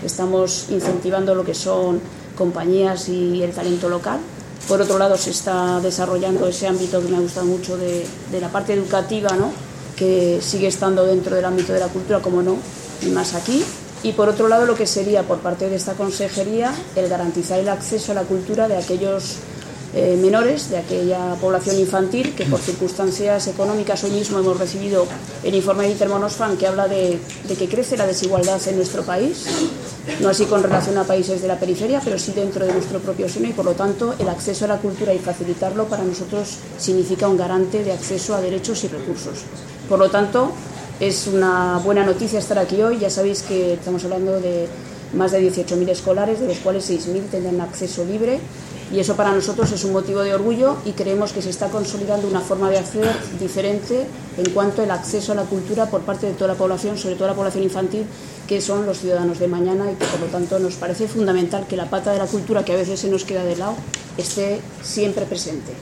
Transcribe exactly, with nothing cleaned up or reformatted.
estamos incentivando lo que son compañías y el talento local. Por otro lado, se está desarrollando ese ámbito que me ha gustado mucho de, de la parte educativa, ¿no?, que sigue estando dentro del ámbito de la cultura, como no, y más aquí. Y por otro lado, lo que sería por parte de esta consejería el garantizar el acceso a la cultura de aquellos eh, menores, de aquella población infantil que por circunstancias económicas, hoy mismo hemos recibido el informe de Intermonosfam que habla de, de que crece la desigualdad en nuestro país, no así con relación a países de la periferia, pero sí dentro de nuestro propio seno, y por lo tanto el acceso a la cultura y facilitarlo para nosotros significa un garante de acceso a derechos y recursos. Por lo tanto, es una buena noticia estar aquí hoy. Ya sabéis que estamos hablando de más de dieciocho mil escolares, de los cuales seis mil tendrán acceso libre, y eso para nosotros es un motivo de orgullo, y creemos que se está consolidando una forma de hacer diferente en cuanto al acceso a la cultura por parte de toda la población, sobre todo la población infantil, que son los ciudadanos de mañana, y que por lo tanto nos parece fundamental que la pata de la cultura, que a veces se nos queda de lado, esté siempre presente.